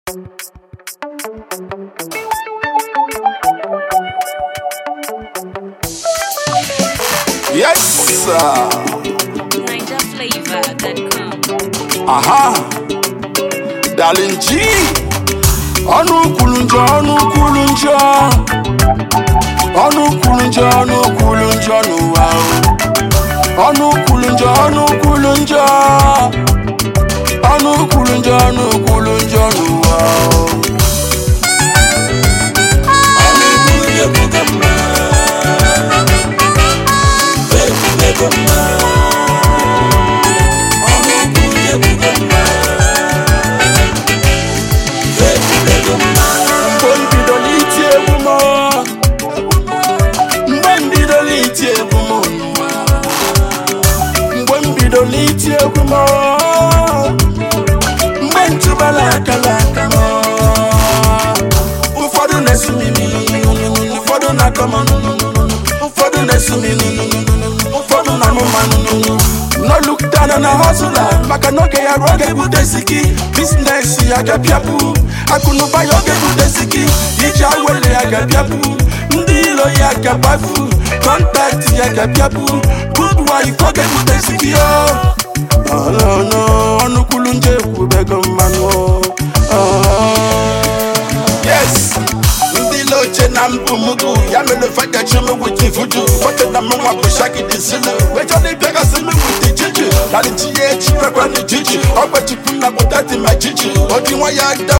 Yes, sir. NigerFlavor.com. Aha. Darling G. Onu kulunja no wow. Onu kulunja no wow. No look down on a hustler, maka no get a rock able desiki. Business, I got piapu. I couldn't buy your able desiki. Ija wele, I got piapu. Ndilo, I got bafu. Contact, I got piapu. Good wife, I got desiki. Oh, no, no kulunje, kubega mano. Yes. Loche na mpumugu ya mele faka chume witi fudu fote na mwa kushaki disilu wecha ni pega simi witi jiji dali chiye chipe kwa ni jiji opa chipuna butati majiji odi wa ya